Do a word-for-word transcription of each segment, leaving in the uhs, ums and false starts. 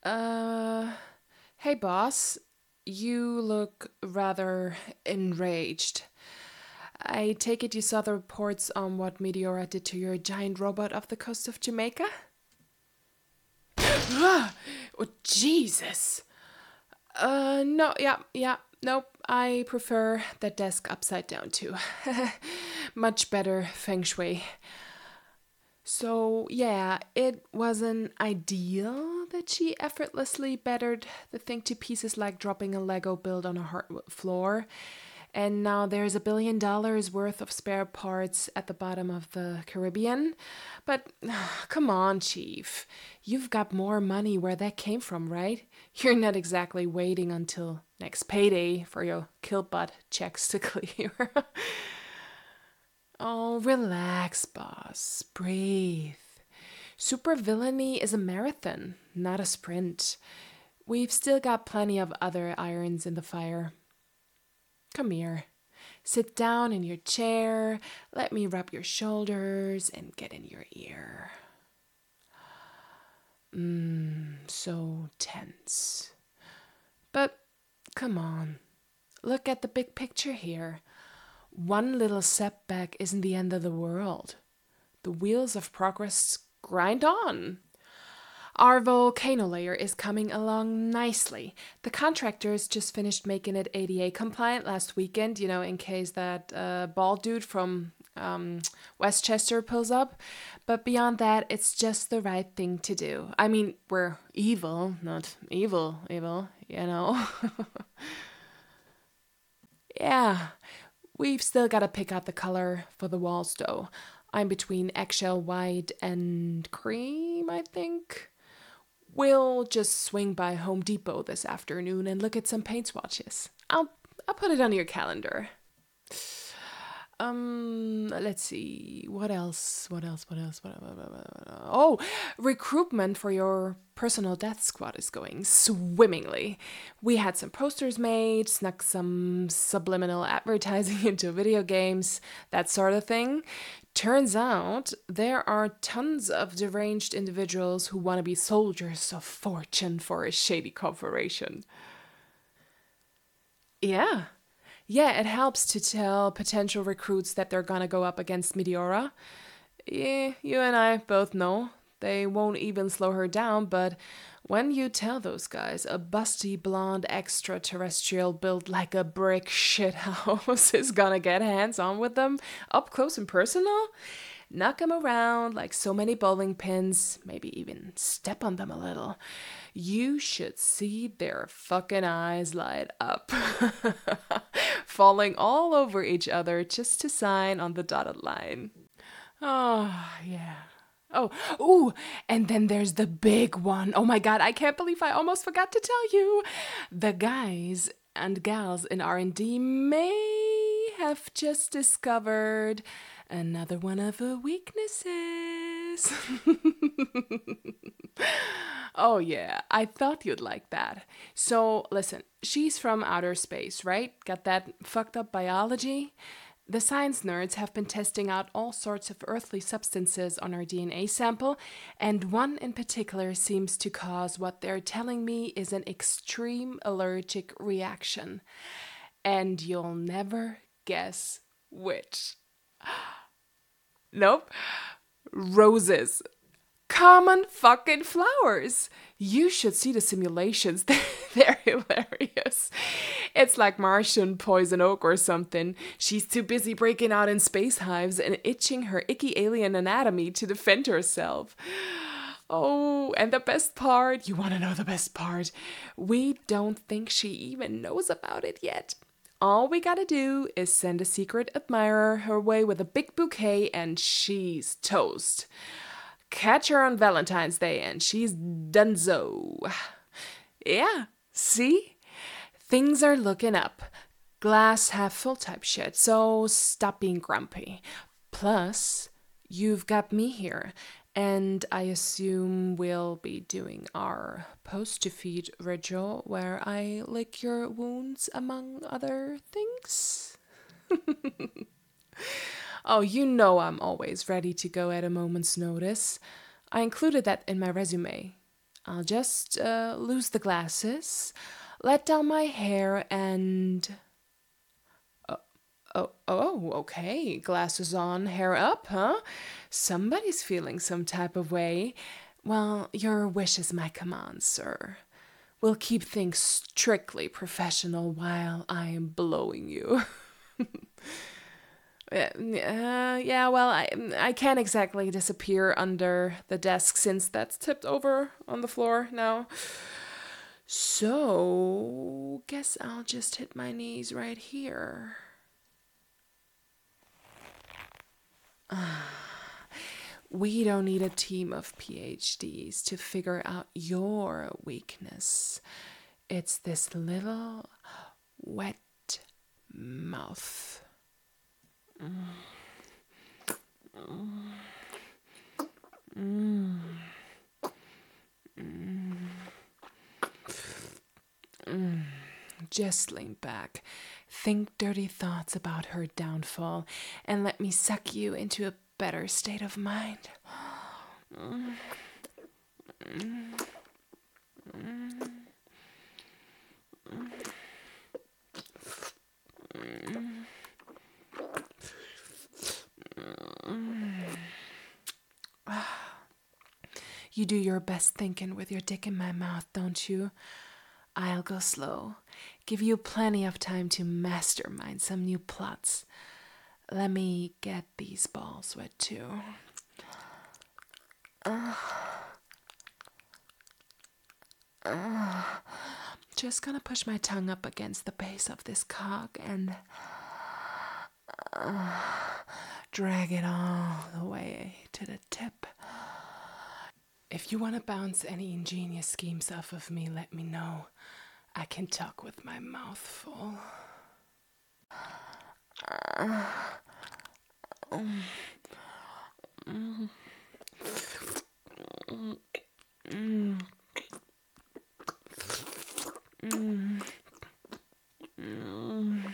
Uh, hey boss, you look rather enraged. I take it you saw the reports on what Meteora did to your giant robot off the coast of Jamaica? Oh, Jesus. Uh, no, yeah, yeah, nope. I prefer that desk upside down too. Much better feng shui. So, yeah, it wasn't ideal that she effortlessly bettered the thing to pieces like dropping a Lego build on a hardwood floor. And now there's a billion dollars worth of spare parts at the bottom of the Caribbean. But come on, Chief. You've got more money where that came from, right? You're not exactly waiting until next payday for your Killbot checks to clear. Oh, relax, boss. Breathe. Supervillainy is a marathon, not a sprint. We've still got plenty of other irons in the fire. Come here. Sit down in your chair, let me rub your shoulders and get in your ear. Mmm, so tense. But come on, look at the big picture here. One little setback isn't the end of the world. The wheels of progress grind on. Our volcano layer is coming along nicely. The contractors just finished making it A D A compliant last weekend, you know, in case that uh, bald dude from um, Westchester pulls up. But beyond that, it's just the right thing to do. I mean, we're evil, not evil, evil, you know. Yeah, we've still got to pick out the color for the walls, though. I'm between eggshell white and cream, I think. We'll just swing by Home Depot this afternoon and look at some paint swatches. I'll I'll put it on your calendar. Um, let's see. What else? What else? What else? What, what, what, what, oh, recruitment for your personal death squad is going swimmingly. We had some posters made, snuck some subliminal advertising into video games, that sort of thing. Turns out there are tons of deranged individuals who want to be soldiers of fortune for a shady corporation. Yeah. Yeah, it helps to tell potential recruits that they're gonna go up against Meteora. Yeah, you and I both know they won't even slow her down, but when you tell those guys a busty blonde extraterrestrial built like a brick shithouse is gonna get hands on with them up close and personal, knock them around like so many bowling pins, maybe even step on them a little, you should see their fucking eyes light up, falling all over each other just to sign on the dotted line. Oh, yeah. Oh, ooh, and then there's the big one. Oh my god, I can't believe I almost forgot to tell you. The guys and gals in R and D may have just discovered another one of her weaknesses. Oh, yeah, I thought you'd like that. So, listen, she's from outer space, right? Got that fucked up biology? The science nerds have been testing out all sorts of earthly substances on our D N A sample, and one in particular seems to cause what they're telling me is an extreme allergic reaction. And you'll never guess which. Nope. Roses. Common fucking flowers. You should see the simulations. They're hilarious. It's like Martian poison oak or something. She's too busy breaking out in space hives and itching her icky alien anatomy to defend herself. Oh, and the best part, you want to know the best part? We don't think she even knows about it yet. All we gotta do is send a secret admirer her way with a big bouquet and she's toast. Catch her on Valentine's Day and she's donezo. Yeah, see? Things are looking up. Glass half full type shit, so stop being grumpy. Plus, you've got me here, and I assume we'll be doing our post-defeat ritual where I lick your wounds, among other things. Oh, you know I'm always ready to go at a moment's notice. I included that in my resume. I'll just uh, lose the glasses, let down my hair, and... Oh, oh, oh, okay. Glasses on, hair up, huh? Somebody's feeling some type of way. Well, your wish is my command, sir. We'll keep things strictly professional while I am blowing you. Uh, yeah, well, I I can't exactly disappear under the desk since that's tipped over on the floor now. So, guess I'll just hit my knees right here. We don't need a team of P H Ds to figure out your weakness. It's this little wet mouth. Mm. Mm. Mm. Mm. Just lean back, think dirty thoughts about her downfall, and let me suck you into a better state of mind. Mm. Mm. Mm. Mm. You do your best thinking with your dick in my mouth, don't you? I'll go slow. Give you plenty of time to mastermind some new plots. Let me get these balls wet too. Uh, uh, just gonna push my tongue up against the base of this cock and uh, drag it all the way to the tip. If you want to bounce any ingenious schemes off of me, let me know. I can talk with my mouth full. Uh, um, mm, mm, mm, mm, mm.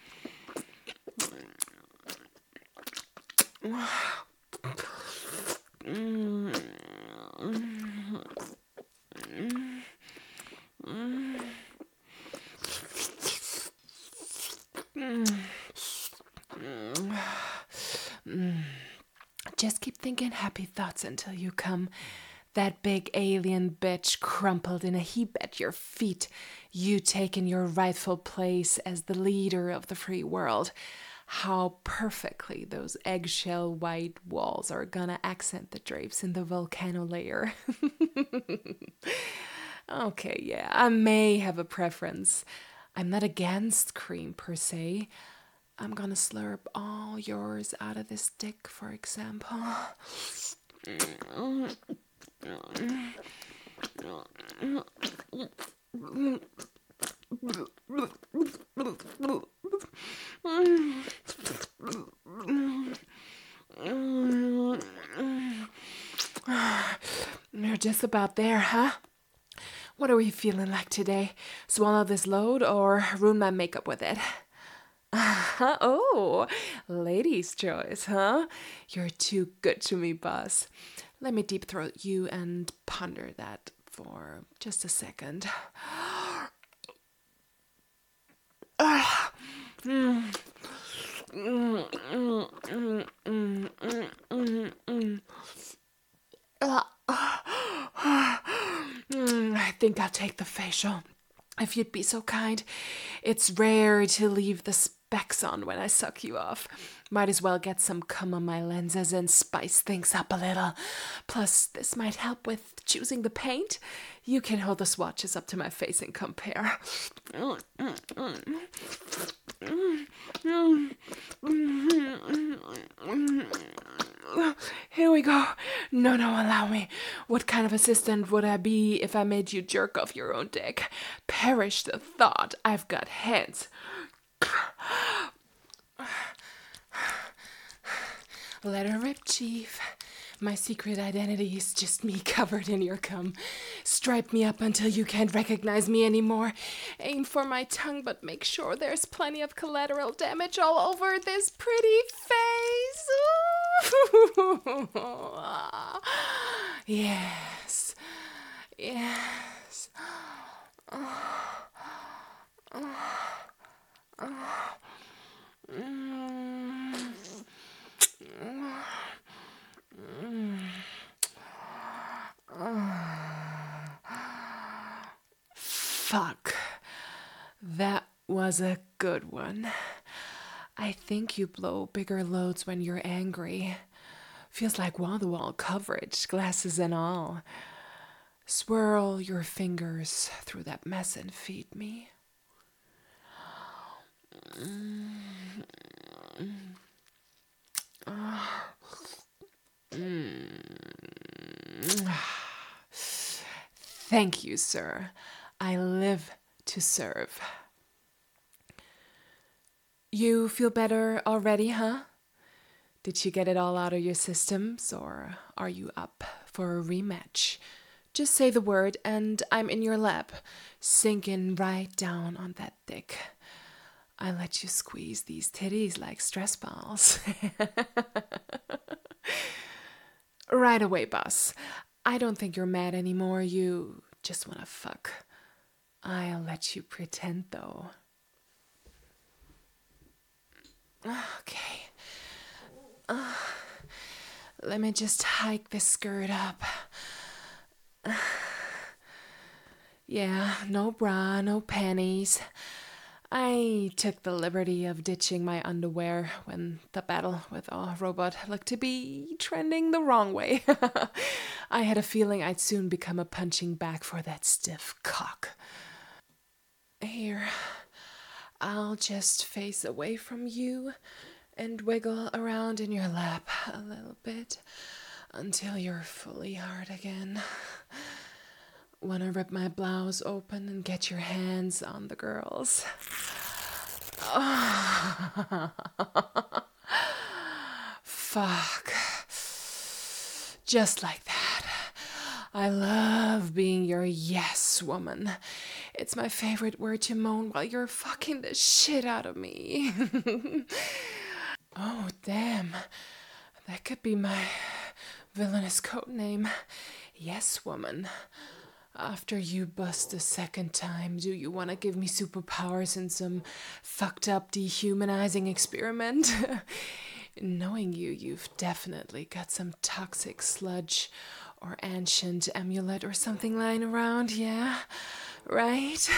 Just keep thinking happy thoughts until you come. That big alien bitch crumpled in a heap at your feet. You taking your rightful place as the leader of the free world. How perfectly those eggshell white walls are gonna accent the drapes in the volcano layer. Okay, yeah, I may have a preference. I'm not against cream per se. I'm gonna slurp all yours out of this dick, for example. You're just about there, huh? What are we feeling like today? Swallow this load or ruin my makeup with it? Oh, ladies' choice, huh? You're too good to me, boss. Let me deep throat you and ponder that for just a second. I think I'll take the facial. If you'd be so kind. It's rare to leave the specs on when I suck you off. Might as well get some cum on my lenses and spice things up a little. Plus, this might help with choosing the paint. You can hold the swatches up to my face and compare. Here we go. No, no, allow me. What kind of assistant would I be if I made you jerk off your own dick? Perish the thought. I've got hands. Let her rip, Chief. My secret identity is just me covered in your cum. Stripe me up until you can't recognize me anymore. Aim for my tongue, but make sure there's plenty of collateral damage all over this pretty face. Yes. Yes. Fuck. That was a good one. I think you blow bigger loads when you're angry. Feels like wall to wall coverage, glasses and all. Swirl your fingers through that mess and feed me. Thank you, sir. I live to serve. You feel better already, huh? Did you get it all out of your systems, or are you up for a rematch? Just say the word and I'm in your lap, sinking right down on that dick. I let you squeeze these titties like stress balls. Right away, boss. I don't think you're mad anymore. You just wanna fuck. I'll let you pretend, though. Okay. Uh, let me just hike this skirt up. Uh, yeah, no bra, no panties. I took the liberty of ditching my underwear when the battle with a robot looked to be trending the wrong way. I had a feeling I'd soon become a punching bag for that stiff cock. Here, I'll just face away from you and wiggle around in your lap a little bit until you're fully hard again. Wanna rip my blouse open and get your hands on the girls? Oh. Fuck. Just like that. I love being your yes woman. It's my favorite word to moan while you're fucking the shit out of me. Oh, damn. That could be my villainous code name. Yes woman. After you bust a second time, do you want to give me superpowers in some fucked up dehumanizing experiment? Knowing you, you've definitely got some toxic sludge or ancient amulet or something lying around, yeah? Right?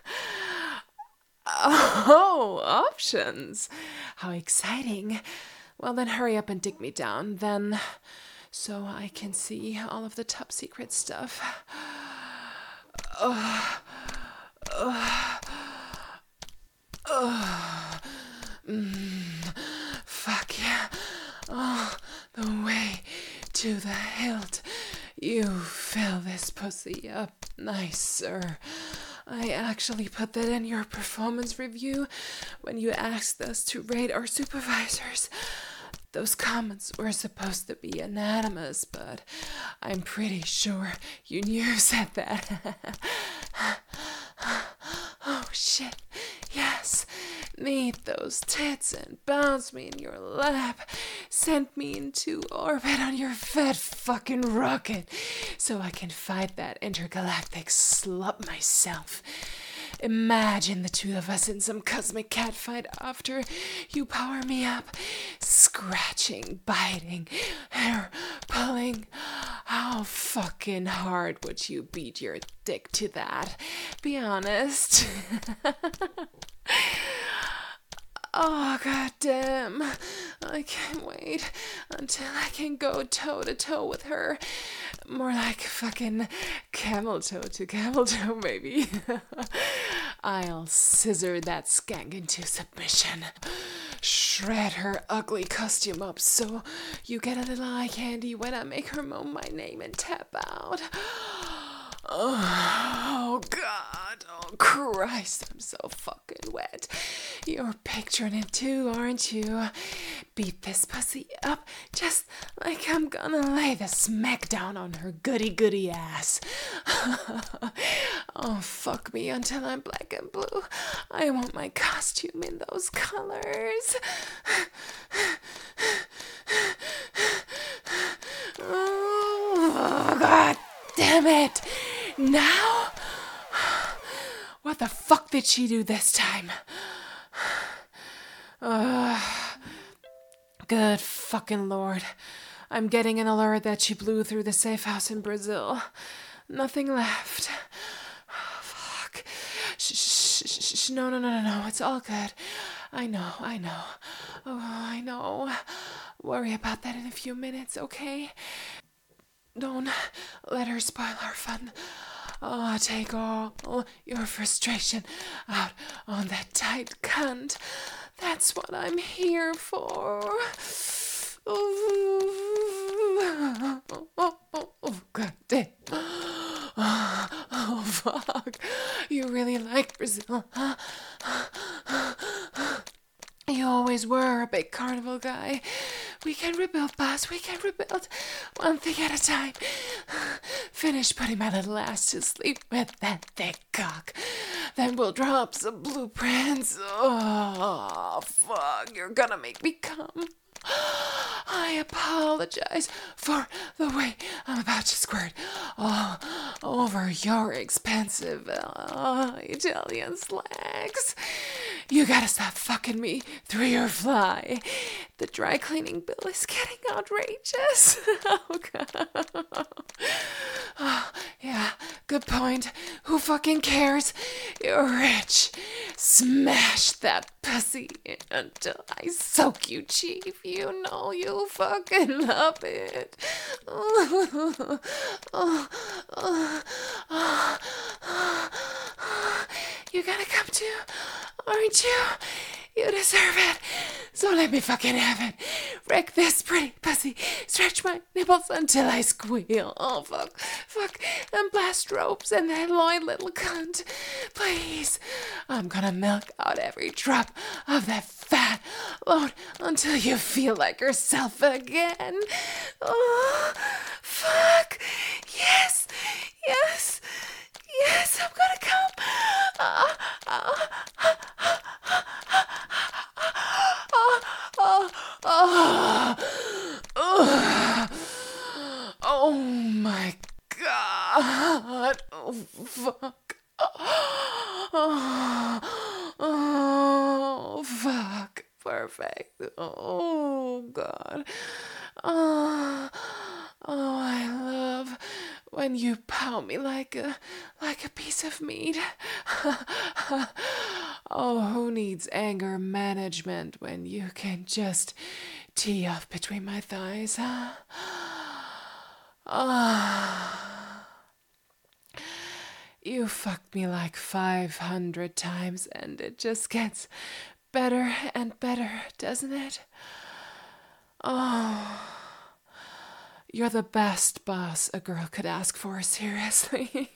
Oh, options. How exciting. Well, then hurry up and dig me down, then, so I can see all of the top secret stuff. Oh, oh, oh, mm, fuck yeah. Oh, the way to the hilt. You fill this pussy up nice, sir. I actually put that in your performance review when you asked us to rate our supervisors. Those comments were supposed to be anonymous, but I'm pretty sure you knew who said that. Oh, shit. Yes. Meet those tits and bounce me in your lap. Send me into orbit on your fat fucking rocket so I can fight that intergalactic slut myself. Imagine the two of us in some cosmic catfight after you power me up. Scratching, biting, hair pulling. How fucking hard would you beat your dick to that? Be honest. Oh, goddamn. I can't wait until I can go toe to toe with her. More like fucking camel toe to camel toe, maybe. I'll scissor that skank into submission. Shred her ugly costume up so you get a little eye candy when I make her moan my name and tap out. Oh, God. Oh, Christ. I'm so fucking wet. You're picturing it too, aren't you? Beat this pussy up just like I'm gonna lay the smack down on her goody-goody ass. Oh, fuck me until I'm black and blue. I want my costume in those colors. Oh, God damn it. Now? What the fuck did she do this time? Uh, good fucking lord. I'm getting an alert that she blew through the safe house in Brazil. Nothing left. Oh, fuck. Shh, shh, shh, shh, no, no, no, no, no. It's all good. I know, I know. Oh, I know. Worry about that in a few minutes, okay? Don't let her spoil our fun. Oh, take all your frustration out on that tight cunt. That's what I'm here for. Oh, oh, oh, oh, oh God damn. Oh, oh, fuck. You really like Brazil, huh? You always were a big carnival guy. We can rebuild, boss. We can rebuild. One thing at a time. Finish putting my little ass to sleep with that thick cock. Then we'll draw up some blueprints. Oh, fuck. You're gonna make me come. I apologize for the way I'm about to squirt all over your expensive uh, Italian slacks. You gotta stop fucking me through your fly. The dry cleaning bill is getting outrageous. Oh, God. Oh, yeah, good point. Who fucking cares? You're rich. Smash that pussy until I soak you, Chief. You know you fucking love it. Oh, oh, oh, oh, oh. You gotta come too, aren't you? You deserve it. So let me fucking have it. Wreck this pretty pussy. Stretch my nipples until I squeal. Oh, fuck. Fuck. And blast ropes and that loin little cunt. Please. I'm gonna milk out every drop of that fat load until you feel like yourself again. Oh, fuck. Yes. Yes. Yes, I'm gonna come. Uh, uh, uh, uh, uh, uh, uh, oh my God. Oh, fuck. Oh, oh, fuck. Perfect. Oh, God. Oh, oh, I love when you pound me like a like a piece of meat. Oh, who needs anger management when you can just tee up between my thighs, huh? Ah. Oh. You fucked me like five hundred times and it just gets better and better, doesn't it? Oh. You're the best boss a girl could ask for, seriously.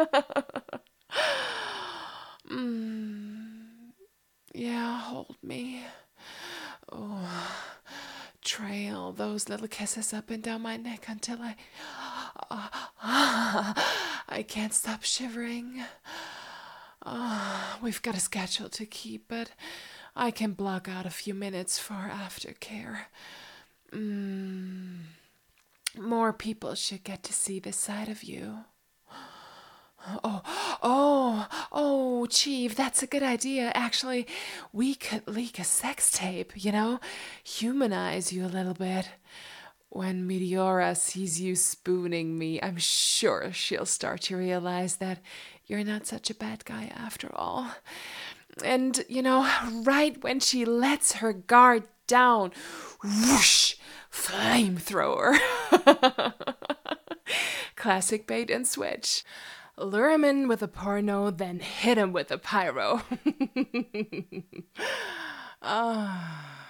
mm. Yeah, hold me. Oh, trail those little kisses up and down my neck until I... Uh, uh, I can't stop shivering. Uh, we've got a schedule to keep, but I can block out a few minutes for aftercare. Mm. More people should get to see this side of you. Oh, oh, oh, Chief, that's a good idea. Actually, we could leak a sex tape, you know? Humanize you a little bit. When Meteora sees you spooning me, I'm sure she'll start to realize that you're not such a bad guy after all. And, you know, right when she lets her guard down, whoosh, flamethrower. Classic bait and switch. Lure him in with a porno, then hit him with a pyro. Ah.